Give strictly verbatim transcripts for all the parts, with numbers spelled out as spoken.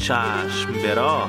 چشم به راه.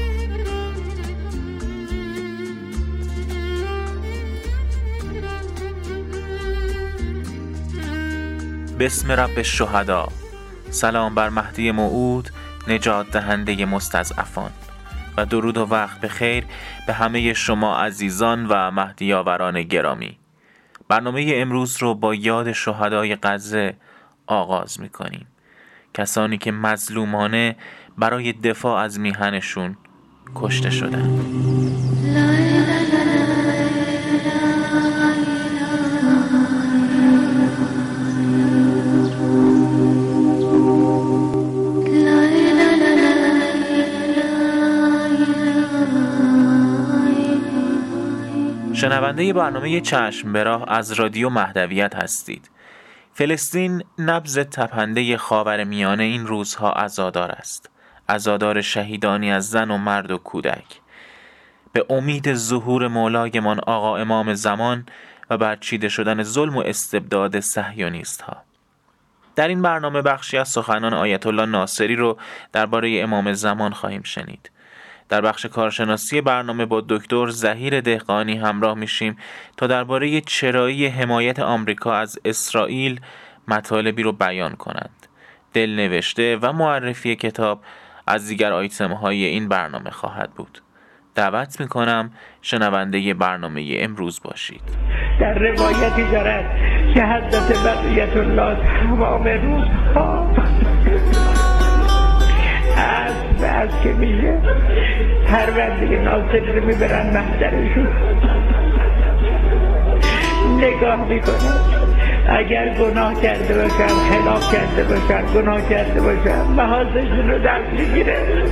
بسم رب الشهدا. سلام بر مهدی موعود، نجات دهنده مستضعفان، و درود و وقت بخیر به همه شما عزیزان و مهدیاوران گرامی. برنامه امروز رو با یاد شهدای غزه آغاز می‌کنیم، کسانی که مظلومانه برای دفاع از میهنشون کشته شدند. شنونده برنامه چشم به راه از رادیو مهدویت هستید. فلسطین نبض تپنده خاورمیانه این روزها عزادار است. عزادار شهیدانی از زن و مرد و کودک، به امید ظهور مولایمان آقا امام زمان و برچیده شدن ظلم و استبداد صهیونیست ها. در این برنامه بخشی از سخنان آیت الله ناصری رو درباره امام زمان خواهیم شنید. در بخش کارشناسی برنامه با دکتر ظهیر دهقانی همراه میشیم تا درباره چرایی حمایت آمریکا از اسرائیل مطالبی رو بیان کنند. دلنوشته و معرفی کتاب از دیگر آیتم های این برنامه خواهد بود. دعوت میکنم شنونده برنامه امروز باشید. در روایتی دارد که حضرت بقیت الله تمام روزها از از که میشه پرونده ناصر رو میبرن محضرشون نگاه میکنن. اگر گناه کرده باشن، خلاف کرده باشن، گناه کرده باشن، محاضرشون رو دست میگیره.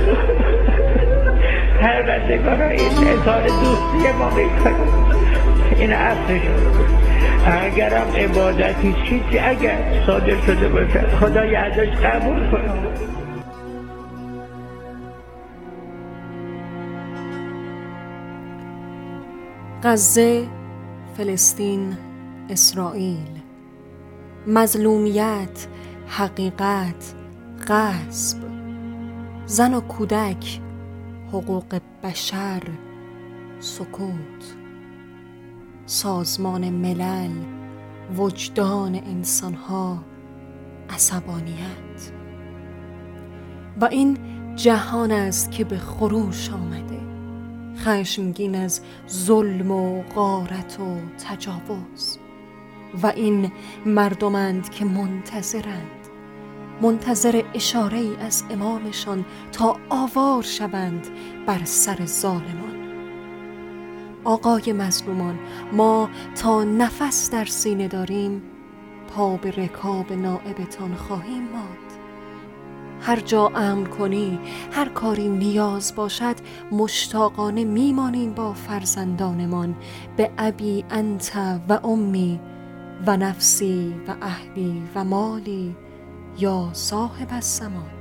پروندگان این اظهار دوستی ما میکنن. این اصلشون. اگرم عبادتی چیزی اگر صادر شده باشه خدای ازش قبول کنه. غزه، فلسطین، اسرائیل، مظلومیت، حقیقت، غصب، زن و کودک، حقوق بشر، سکوت، سازمان ملل، وجدان انسانها، عصبانیت. و این جهان است که به خروش آمده، خشمگین از ظلم و غارت و تجاوز. و این مردمند که منتظرند، منتظر اشاره ای از امامشان تا آوار شوند بر سر ظالمان. آقای مظلومان، ما تا نفس در سینه داریم پا به رکاب نائبتان خواهیم ماند. هر جا امر کنی، هر کاری نیاز باشد، مشتاقانه میمانیم با فرزندانمان به ابی انت و امی و نفسی و اهلی و مالی یا صاحب الزمان.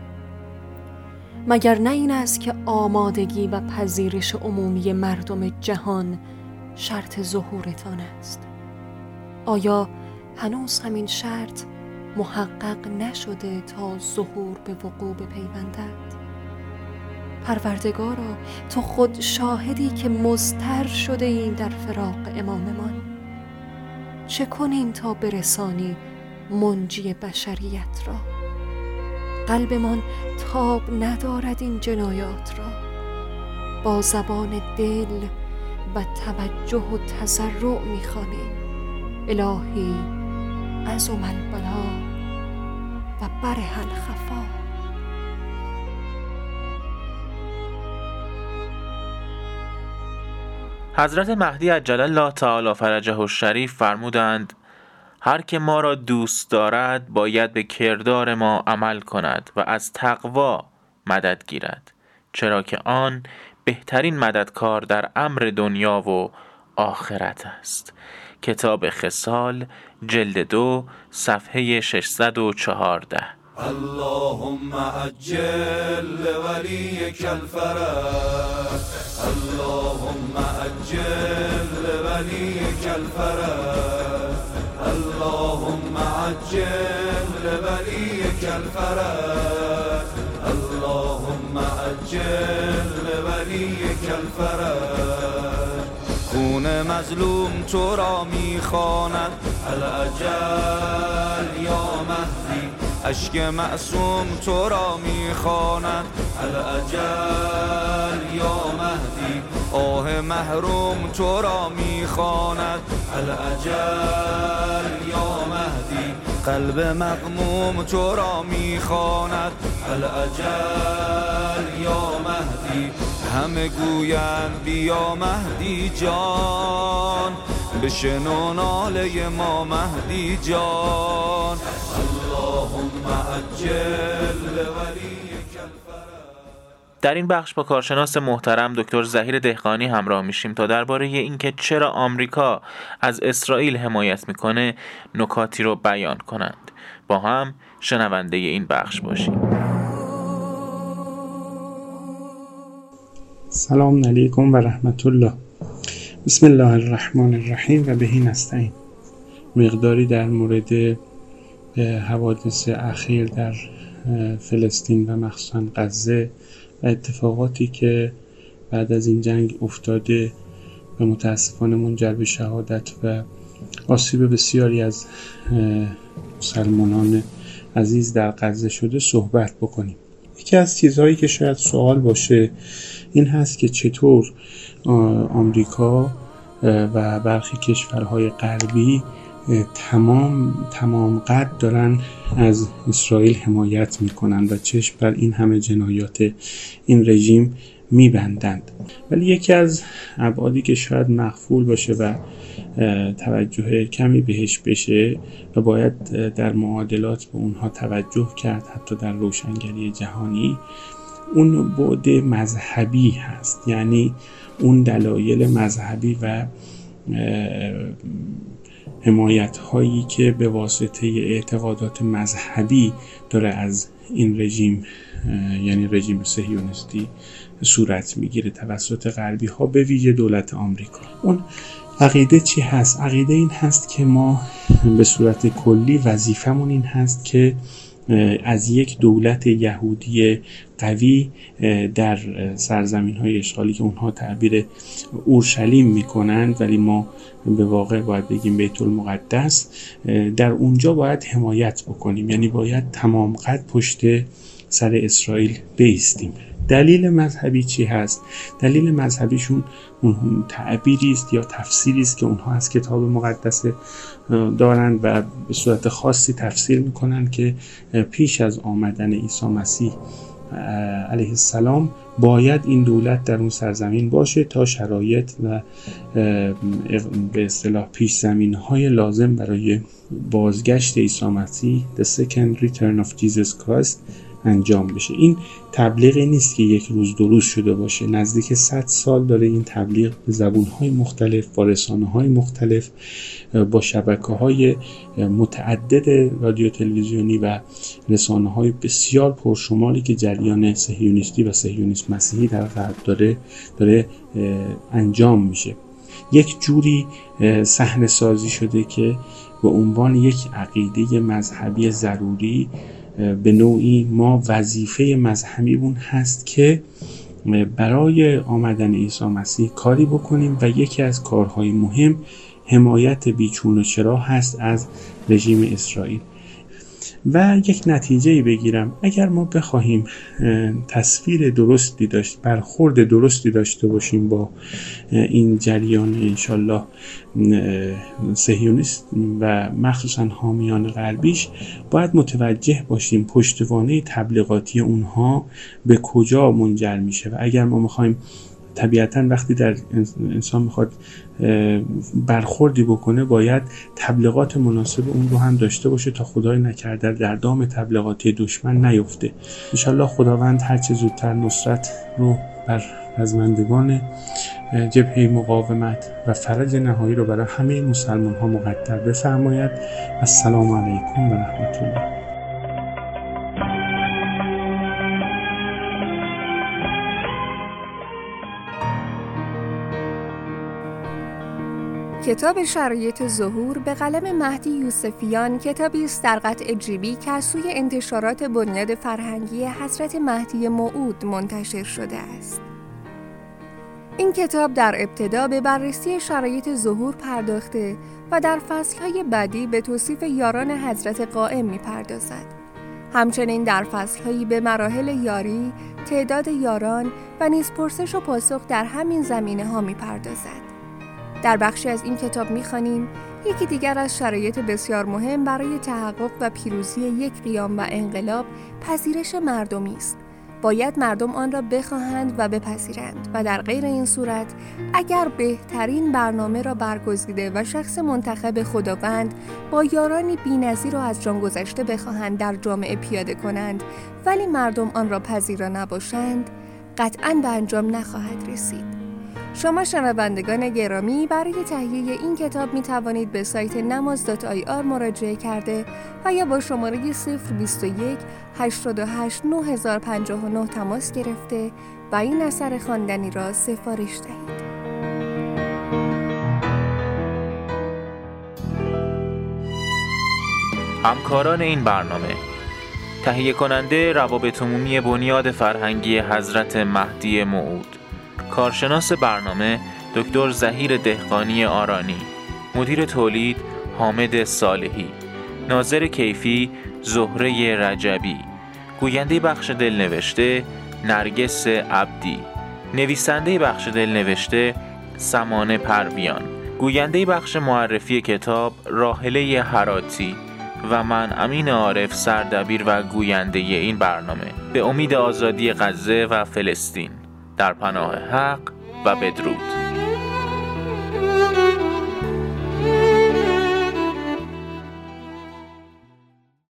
مگر نه این است که آمادگی و پذیرش عمومی مردم جهان شرط ظهورتان است؟ آیا هنوز همین شرط محقق نشده تا ظهور به وقوع بپیوندد؟ پروردگارا، تو خود شاهدی که مضطر شده ایم در فراق اماممان. چه کنیم تا برسانی منجی بشریت را؟ قلبمان تاب ندارد این جنایات را. با زبان دل و توجه و تضرع می‌خوانیم: الهی عظم البلا و برح الخفا. حضرت مهدی عجل الله تعالی فرجه الشریف فرمودند: هر که ما را دوست دارد باید به کردار ما عمل کند و از تقوا مدد گیرد، چرا که آن بهترین مددکار در امر دنیا و آخرت است. کتاب خصال، جلد دو، صفحه ششصد و چهارده. اللهم عجل وليك الفرج، اللهم عجل وليك الفرج، اللهم عجل وليك الفرج، اللهم عجل لولیک الفرج. خون مظلوم تو را میخواند العجل یا مهدی، اشک معصوم تو را میخواند العجل یا مهدی، آه محروم تو را میخواند العجل یا مهدی، قلب مغموم تو را میخواند العجل یا مهدی. همه گویند بیا مهدی جان، بشنو ناله ما مهدی جان. اللهم عجل لولیک الفرج. در این بخش با کارشناس محترم دکتر ظهیر دهقانی همراه میشیم تا درباره اینکه چرا آمریکا از اسرائیل حمایت میکنه نکاتی رو بیان کنند. با هم شنونده این بخش باشیم. سلام علیکم و رحمت الله. بسم الله الرحمن الرحیم و بهی نستعین. مقداری در مورد حوادث اخیر در فلسطین و مخصوصا غزه و اتفاقاتی که بعد از این جنگ افتاده و متاسفانه منجر به شهادت و آسیب بسیاری از مسلمانان عزیز در غزه شده صحبت بکنیم. یکی از چیزهایی که شاید سوال باشه این هست که چطور آمریکا و برخی کشورهای غربی تمام تمام قد دارن از اسرائیل حمایت میکنن و چشم بر این همه جنایات این رژیم میبندند. ولی یکی از ابعادی که شاید مغفول باشه و توجه کمی بهش بشه و باید در معادلات به اونها توجه کرد، حتی در روشنگری جهانی، اون بعد مذهبی هست. یعنی اون دلایل مذهبی و حمایت هایی که به واسطه اعتقادات مذهبی داره از این رژیم، یعنی رژیم صهیونیستی، صورت میگیره توسط غربی ها، به ویژه دولت آمریکا. اون عقیده چی هست؟ عقیده این هست که ما به صورت کلی وظیفمون این هست که از یک دولت یهودی قوی در سرزمین های اشغالی که اونها تعبیر اورشلیم میکنند ولی ما به واقع باید بگیم بیت المقدس، در اونجا باید حمایت بکنیم. یعنی باید تمام قد پشت سر اسرائیل بایستیم. دلیل مذهبی چی هست؟ دلیل مذهبیشون اون تعبیری است یا تفسیری است که اونها از کتاب مقدس دارند و به صورت خاصی تفسیر میکنن که پیش از آمدن عیسی مسیح علیه السلام باید این دولت در اون سرزمین باشه تا شرایط و به اصطلاح پیش زمینهای لازم برای بازگشت عیسی مسیح the second return of Jesus Christ انجام بشه. این تبلیغی نیست که یک روز دو روز شده باشه. نزدیک صد سال داره این تبلیغ به زبونهای مختلف، با رسانه‌های مختلف، با شبکه‌های متعدد رادیو تلویزیونی و رسانه‌های بسیار پرشماری که جریان صهیونیستی و صهیونیسم مسیحی در غرب داره داره انجام میشه. یک جوری صحنه سازی شده که به عنوان یک عقیده مذهبی ضروری به نوعی ما وظیفه مذهبیمون هست که برای آمدن عیسی مسیح کاری بکنیم و یکی از کارهای مهم حمایت بیچون و چرا هست از رژیم اسرائیل. و یک نتیجه بگیرم، اگر ما بخواهیم تصویر درستی داشت برخورد درستی داشته باشیم با این جریان انشالله صهیونیست و مخصوصا حامیان غربیش، باید متوجه باشیم پشتوانه تبلیغاتی اونها به کجا منجر میشه. و اگر ما میخوایم، طبیعتاً وقتی در انسان میخواد برخوردی بکنه باید تبلیغات مناسب اون رو هم داشته باشه تا خدای نکرده در دام تبلیغاتی دشمن نیفته. انشالله خداوند هرچه زودتر نصرت رو بر رزمندگان جبهه مقاومت و فرج نهایی رو برای همه مسلمان ها مقدر بفرماید. السلام علیکم و رحمت الله. کتاب شرایط ظهور به قلم مهدی یوسفیان کتابی است در قطع جیبی که از سوی انتشارات بنیاد فرهنگی حضرت مهدی موعود منتشر شده است. این کتاب در ابتدا به بررسی شرایط ظهور پرداخته و در فصلهای بعدی به توصیف یاران حضرت قائم می‌پردازد. همچنین در فصلهایی به مراحل یاری، تعداد یاران و نیز پرسش و پاسخ در همین زمینه‌ها می‌پردازد. در بخشی از این کتاب می‌خوانیم یکی دیگر از شرایط بسیار مهم برای تحقق و پیروزی یک قیام و انقلاب پذیرش مردمی است. باید مردم آن را بخواهند و بپذیرند و در غیر این صورت اگر بهترین برنامه را برگزیده و شخص منتخب خداوند با یارانی بی‌نظیر را از جان گذشته بخواهند در جامعه پیاده کنند ولی مردم آن را پذیرا نباشند، قطعاً به انجام نخواهد رسید. شما شنوندگان گرامی برای تهیه این کتاب می توانید به سایت نماز دات آی آر مراجعه کرده و یا با شماره صفر بیست و یک هشتاد و هشت نه پنجاه و نه تماس گرفته و این اثر خواندنی را سفارش دهید. همکاران این برنامه: تهیه کننده روابط عمومی بنیاد فرهنگی حضرت مهدی موعود، کارشناس برنامه دکتر ظهیر دهقانی آرانی، مدیر تولید حامد صالحی، ناظر کیفی زهره رجبی، گوینده بخش دلنوشته نرگس عبدی، نویسنده بخش دلنوشته سمانه پرویان، گوینده بخش معرفی کتاب راحله هراتی و من امین عارف سردبیر و گوینده این برنامه. به امید آزادی غزه و فلسطین، در پناه حق و بدرود.